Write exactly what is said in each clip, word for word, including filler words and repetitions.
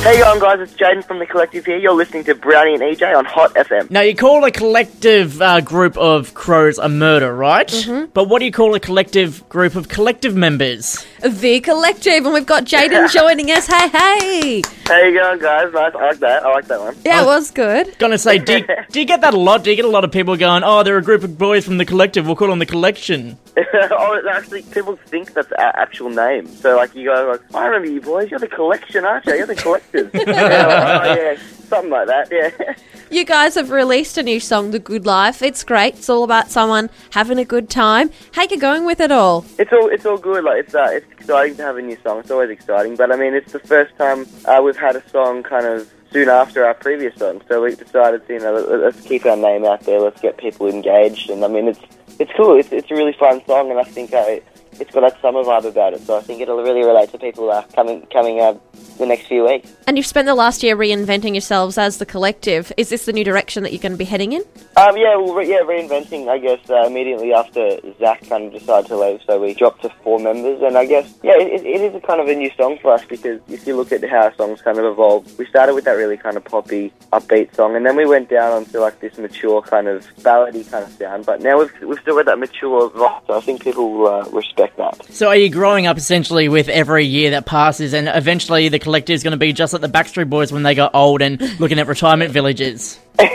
Hey on guys, it's Jaden from The Collective here. You're listening to Brownie and E J on Hot F M. Now, you call a collective uh, group of crows a murder, right? Mm-hmm. But what do you call a collective group of collective members? The Collective, and we've got Jaden joining us. Hey, hey! How you going guys? Nice, I like that. I like that one. Yeah, it was good. Gonna say, do you, do you get that a lot? Do you get a lot of people going, oh, they're a group of boys from the collective, we'll call them the collection? Oh, it's actually, people think that's our actual name. So, like, you go, like, I remember you boys, you're the collection, aren't you? You're the collectors. Yeah, like, oh, yeah, something like that, yeah. You guys have released a new song, The Good Life. It's great. It's all about someone having a good time. How you going with it all? It's all it's all good. Like it's uh, it's exciting to have a new song. It's always exciting. But I mean, it's the first time uh, we've had a song kind of soon after our previous song. So we decided, to, you know, let, let's keep our name out there. Let's get people engaged. And I mean, it's it's cool. It's it's a really fun song, and I think uh, it's got that summer vibe about it. So I think it'll really relate to people uh, coming coming uh, the next few weeks. And you've spent the last year reinventing yourselves as The Collective. Is this the new direction that you're going to be heading in? Um, yeah, well, re- yeah, reinventing, I guess, uh, immediately after Zach kind of decided to leave, so we dropped to four members, and I guess, yeah, it, it is a kind of a new song for us, because if you look at how our songs kind of evolved, we started with that really kind of poppy, upbeat song, and then we went down onto, like, this mature kind of ballady kind of sound, but now we've, we've still got that mature rock, so I think people will uh, respect that. So are you growing up essentially with every year that passes, and eventually the collective is going to be just like the Backstreet Boys when they got old and looking at retirement villages?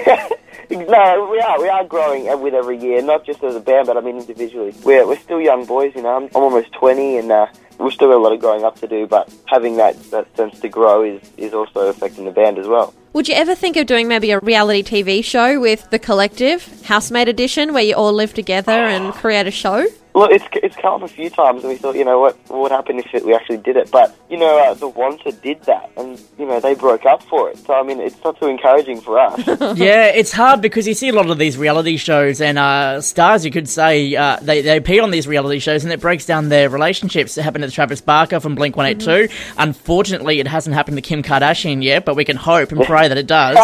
No, we are. We are growing with every year, not just as a band, but I mean individually. We're we're still young boys, you know. I'm, I'm almost twenty, and uh, we've still got a lot of growing up to do. But having that, that sense to grow is, is also affecting the band as well. Would you ever think of doing maybe a reality T V show with The Collective, Housemate Edition, where you all live together and create a show? Well, it's it's come up a few times, and we thought, you know, what what would happen if it, we actually did it? But, you know, uh, The Wanted did that, and, you know, they broke up for it. So, I mean, it's not too encouraging for us. Yeah, it's hard because you see a lot of these reality shows, and uh, stars, you could say, uh, they, they appear on these reality shows, and it breaks down their relationships. It happened to Travis Barker from Blink one eighty-two. Mm-hmm. Unfortunately, it hasn't happened to Kim Kardashian yet, but we can hope and pray that it does.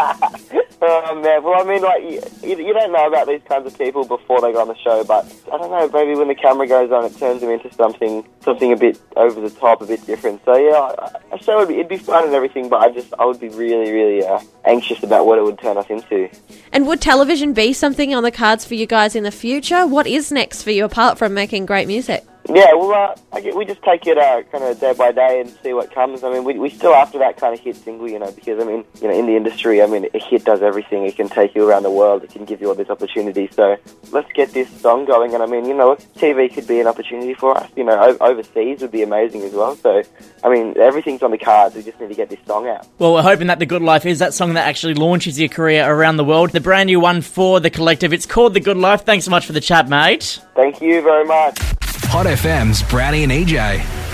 Oh, man. Well, I mean, like, you, you don't know about these kinds of people before they go on the show, but I don't know, maybe when the camera goes on, it turns them into something something a bit over the top, a bit different. So, yeah, a show would be, it'd be fun and everything, but I just, I would be really, really uh, anxious about what it would turn us into. And would television be something on the cards for you guys in the future? What is next for you, apart from making great music? Yeah, well, uh, I get, we just take it uh, kind of day by day and see what comes. I mean, we we still after that kind of hit single, you know, because, I mean, you know, in the industry, I mean, a hit does everything. It can take you around the world. It can give you all this opportunity. So let's get this song going. And, I mean, you know, T V could be an opportunity for us. You know, o- overseas would be amazing as well. So, I mean, everything's on the cards. We just need to get this song out. Well, we're hoping that The Good Life is that song that actually launches your career around the world. The brand new one for The Collective. It's called The Good Life. Thanks so much for the chat, mate. Thank you very much. Hot F M's Brownie and E J.